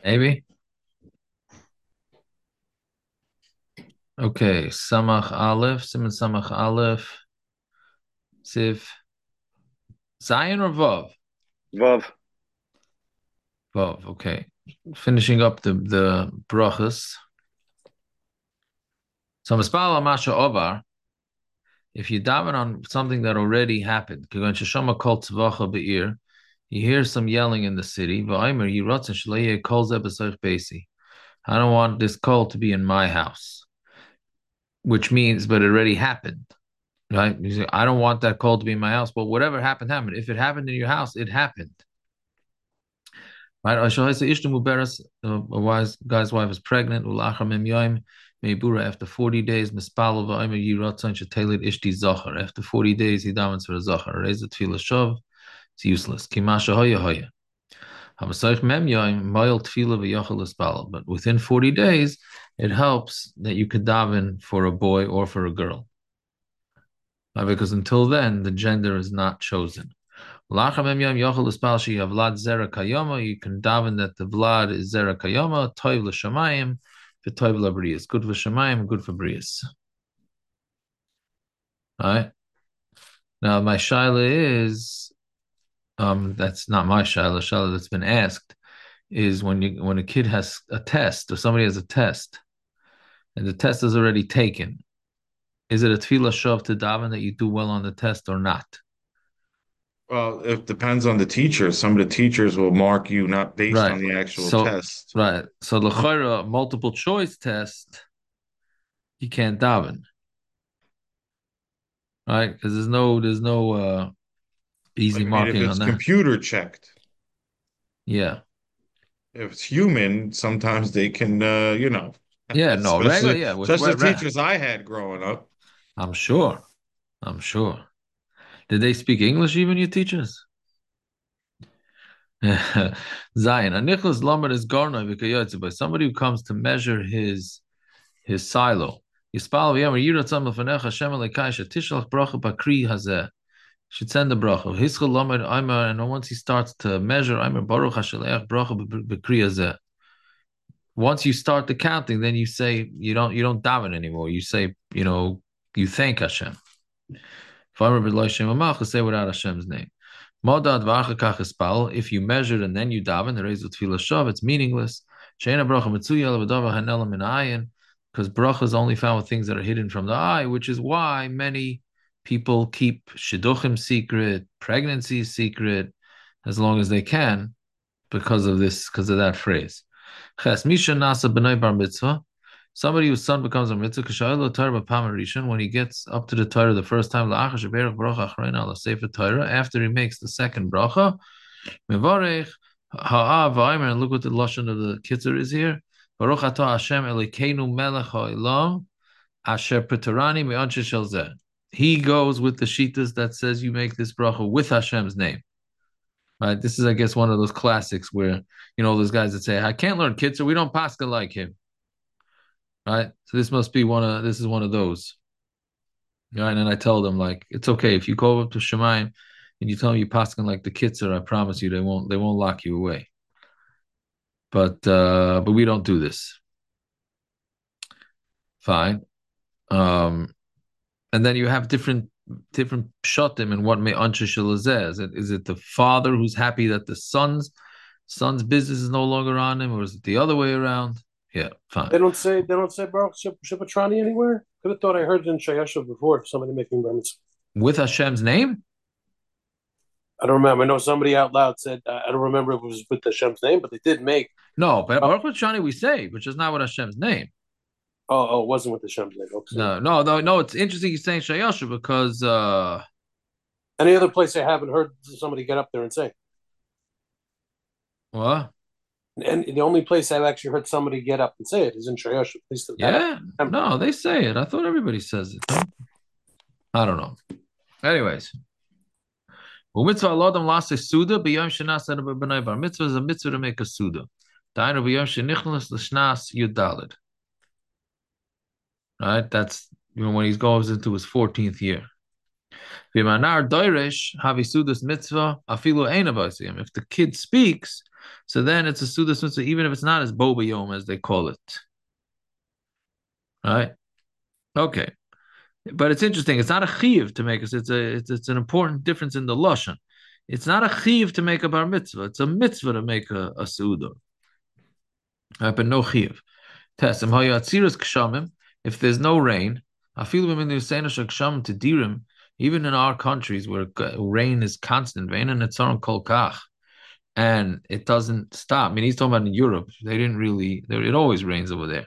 Maybe. Okay. Samach Aleph, Simon Samach Aleph, Siv, Zion or Vav? Vav. Vav. Okay. Finishing up the brachas. So Mispal Amasha Ovar. If you daven on something that already happened, Kagan Shashama Kol Tzvacha Be'ir, you hear some yelling in the city. V'Aimer Yiratzin Shleiyeh Kol Zeh B'Soich Beisi. I don't want this call to be in my house, which means, but it already happened, right? You say, I don't want that call to be in my house. But whatever happened, happened. If it happened in your house, it happened. Right? A wise guy's wife is pregnant. After 40 days, after 40 days, he davens for a zachar. Raise the tefillah shov. It's useless. But within 40 days, it helps that you could daven for a boy or for a girl. Because until then, the gender is not chosen. You can daven that the vlad is zera kayoma, toiv l'shamayim, v'toiv l'brias. Good for shamayim, good for brias. All right. Now my shaila is, that's not my shaila. Shaila that's been asked is when a kid has a test or somebody has a test and the test is already taken. Is it a tefillah shov to daven that you do well on the test or not? Well, it depends on the teacher. Some of the teachers will mark you not based on Right. the actual So test. right. So the chayra multiple choice test, you can't daven, right? Because there's no What easy do you mean if marking on it's that. computer checked? Yeah. If it's human, sometimes they can, Yeah, no, regular, especially yeah, with especially the teachers I had growing up. I'm sure. I'm sure. Did they speak English even, your teachers? Zion. A Nicholas Lombard is Garno by somebody who comes to measure his silo. Yispal v'yamer yiratzam l'fanecha Hashem Elokai shetishlach bracha bakri hazeh. Should send the bracha. Hischel Lombard Aimer, and once he starts to measure Aimer Baruch Hashaleach bracha bakri hazeh. Once you start the counting, then you say you don't daven anymore. You say, you thank Hashem. Say without Hashem's name. If you measured and then you daven, the raise with tefillah shav, it's meaningless. Because bracha is only found with things that are hidden from the eye, which is why many people keep shidduchim secret, pregnancy secret, as long as they can, because of that phrase. Ches misha nasa b'nai bar mitzvah. Somebody whose son becomes a mitzvah, when he gets up to the Torah the first time, after he makes the second bracha, mevarech ha'av v'aymer, and look what the lashon of the kitzur is here. Baruch atah Hashem Elokeinu melech ha'olam asher petarani me'anshe shel zeh. He goes with the shitas that says you make this bracha with Hashem's name. Right? This is, I guess, one of those classics where those guys that say, "I can't learn kitzur, we don't pascha like him." Right? So this is one of those. Right? And I tell them, like, it's okay if you go up to Shemaim and you tell them you paskin like the kitzur, I promise you they won't lock you away. But we don't do this. Fine. Um and then you have different pshatim and what may anshe shalazeh. Is it the father who's happy that the son's business is no longer on him, or is it the other way around? Yeah, fine. They don't say Baruch Shipatrani anywhere. Could have thought I heard it in Shayasha before. Somebody making bar. With Hashem's name? I don't remember. I know somebody out loud said. I don't remember if it was with Hashem's name, but they did make. No, but Oh, Baruch Shani we say, which is not with Hashem's name. oh, it wasn't with Hashem's name. Okay. No, no, no, no. It's interesting you're saying Shayasha because Any other place I haven't heard somebody get up there and say. what? And the only place I've actually heard somebody get up and say it is in Shayasha. At least that I Yeah, remember. no, they say it. I thought everybody says it. No? I don't know. Anyways, mitzvah alodam lase suda b'yom shenas b'nai bar mitzvah is a mitzvah to make a suda. Dainu b'yom shenichnas l'shnas yudalid. Right, that's when he goes into his 14th year. V'manar doirish havi sudas mitzvah afilu ein avasim. If the kid speaks, So then it's a Sudas Mitzvah, even if it's not as Bo B'Yom as they call it. Right? Okay. But it's interesting. It's not a chiv to make us. It's an important difference in the lashon. It's not a chiv to make a bar mitzvah. It's a mitzvah to make a seudah. But no chiv. Tesim hayatzirus kshamim. If there's no rain, afilu b'min yusayna kshamim to dirim. Even in our countries where rain is constant, rain and it's on kol kach, and it doesn't stop. I mean, he's talking about in Europe. They didn't really. It always rains over there.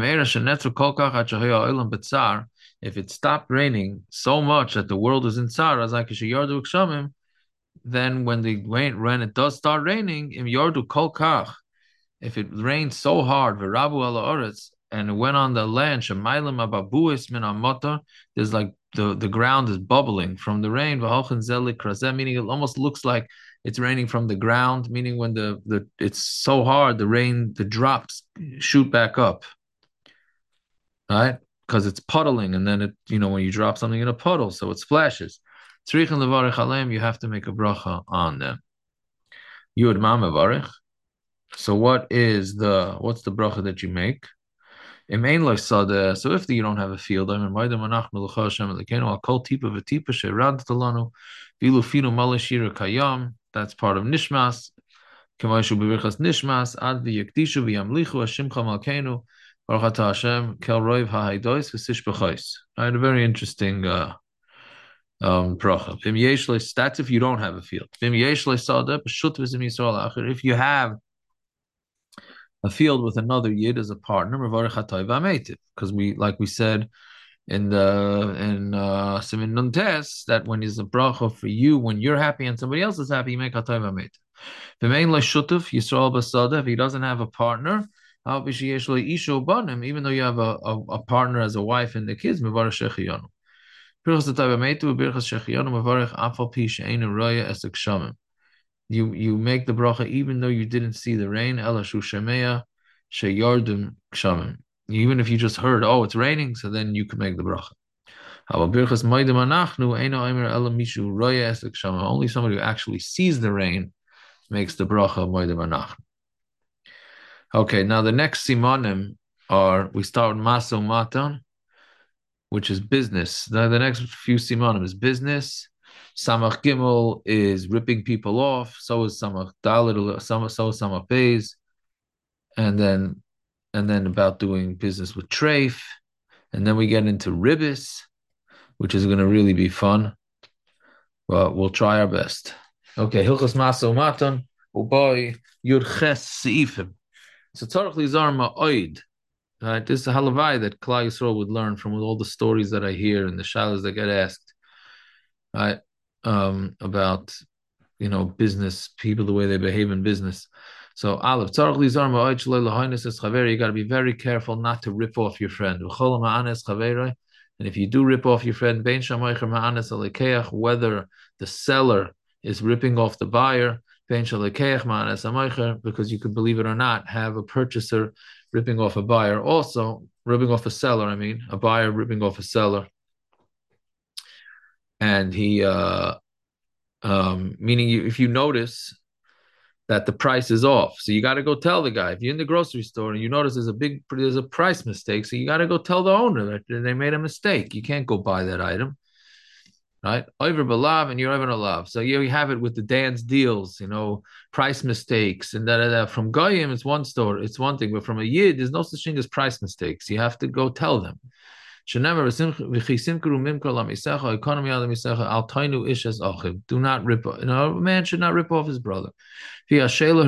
If it stopped raining so much that the world is in tsar, then when it does start raining, im yardu kol kach, if it rained so hard, v'rabu ala oretz, and it went on the land, shemaylim ababuis min amotor, there's like the ground is bubbling from the rain, v'halchen zelik krazeh, meaning it almost looks like it's raining from the ground, meaning when the it's so hard, the drops shoot back up, right? Because it's puddling, and then when you drop something in a puddle, so it splashes. You have to make a bracha on them. Yud ma mevarich. So what's the bracha that you make? So if you don't have a field, that's part of Nishmas. Nishmas ad v'yekdishu v'yamlichu Hashimcha Malkeinu Baruch Atah Hashem kel roiv ha'haidos v'sish b'chais. Right, a very interesting bracha. That's if you don't have a field. If you have a field with another yid as a partner, because we said in Simin Nuntes that when is a bracha for you, when you're happy and somebody else is happy, you make hatay v'ametiv. If he doesn't have a partner, even though you have a partner as a wife and the kids, you make the bracha even though you didn't see the rain. Even if you just heard, oh, it's raining, so then you can make the bracha. Only somebody who actually sees the rain makes the bracha moedim anachnu. Okay, now the next simanim we start with maso matan, which is business. The next few simanim is business. Samach Gimel is ripping people off. So is Samach Dalet. So is Samach Beis. And then about doing business with treif. And then we get into ribis, which is going to really be fun. But we'll try our best. Okay, Hilchos Maso Matan, Uboy Yud Ches Seifim. So Tzarech Lizar Ma'oid. Right, this is a halavai that Klal Yisrael would learn from all the stories that I hear and the shalas that get asked. Right, about business people, the way they behave in business. So Aleph, Tzarech Lizar Ma'oid Shalei Lahoinus Es Chaver. You got to be very careful not to rip off your friend. V'chol Ma'anes Chaverei. And if you do rip off your friend, Bein Shamaycher Ma'anes Alekeach, whether the seller is ripping off the buyer, Bein Shalekeach Ma'anes Amaycher, because you could, believe it or not, have a purchaser ripping off a buyer, also ripping off a seller. A buyer ripping off a seller, and he, meaning if you notice that the price is off, so you got to go tell the guy. If you're in the grocery store and you notice there's a price mistake, so you got to go tell the owner that they made a mistake. You can't go buy that item, right? Over belav and you're over alav. So you have it with the dance deals, price mistakes and da. From goyim, it's one store, it's one thing, but from a yid, there's no such thing as price mistakes. You have to go tell them. Do not rip. A man should not rip off his brother. Right,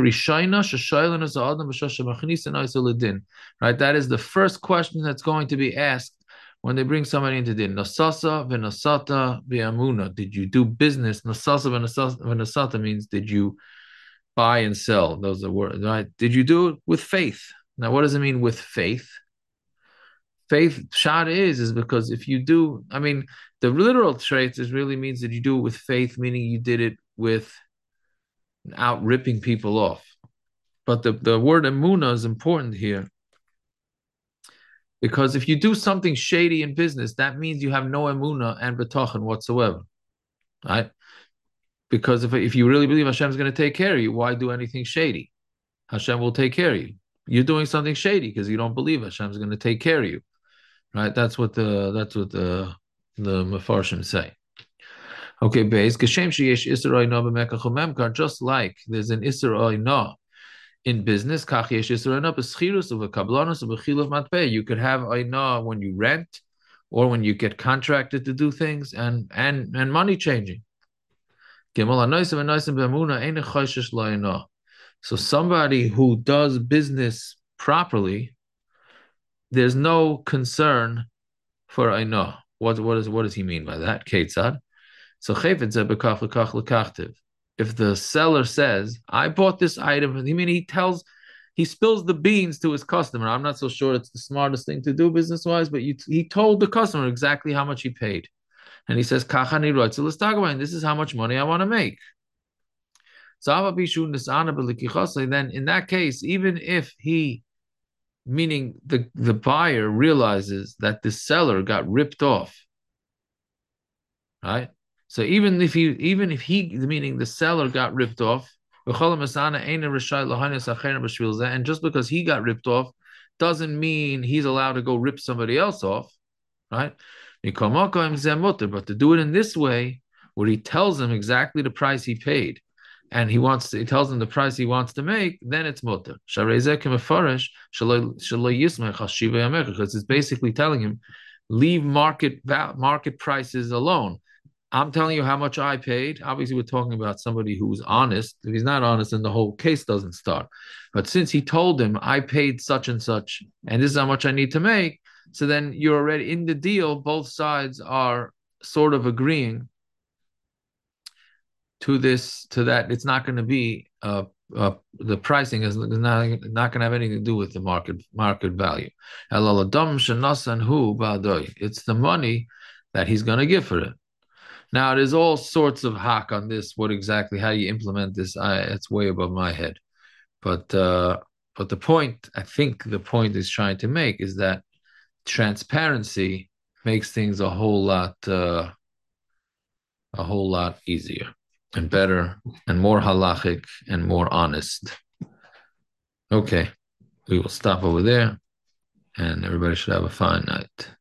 that is the first question that's going to be asked when they bring somebody into din. Nasasa v'nasata v'amuna. Did you do business? Nasasa v'nasata means did you buy and sell? Those are words, right? Did you do it with faith? Now, what does it mean with faith? Faith, shad is because if you do, the literal trait really means that you do it with faith, meaning you did it without ripping people off. But the word emuna is important here, because if you do something shady in business, that means you have no emuna and betachan whatsoever, right? because if you really believe Hashem's going to take care of you, why do anything shady? Hashem will take care of you. You're doing something shady because you don't believe Hashem's going to take care of you, right? That's what the Mefarshim say. Okay, base Geshem sheyesh Isser Oina b'Mekach u'Memkar, just like there's an Isser Oina in business, Kach yesh Isser Oina b'Schirus u'V'Kablanus u'V'Chilav Matpeh. You could have Oina when you rent, or when you get contracted to do things, and money changing. So somebody who does business properly, there's no concern for Aina. What does he mean by that? Ketzad. So if the seller says, I bought this item, he spills the beans to his customer. I'm not so sure it's the smartest thing to do business-wise, but he told the customer exactly how much he paid. And he says, and this is how much money I want to make. So then in that case, even if meaning the buyer realizes that the seller got ripped off, right? So even if meaning the seller got ripped off, and just because he got ripped off doesn't mean he's allowed to go rip somebody else off, right? But to do it in this way, where he tells them exactly the price he paid, and he tells them the price he wants to make, then it's mutter. Because it's basically telling him, leave market prices alone. I'm telling you how much I paid. Obviously, we're talking about somebody who's honest. If he's not honest, then the whole case doesn't start. But since he told him, I paid such and such, and this is how much I need to make, so then you're already in the deal. Both sides are sort of agreeing to that. It's not going to be the pricing is not going to have anything to do with the market value. It's the money that he's going to give for it. Now, there's all sorts of hack on this. What exactly, how you implement this, it's way above my head. But the point, I think the point is trying to make is that transparency makes things a whole lot easier and better and more halachic and more honest. Okay, we will stop over there, and everybody should have a fine night.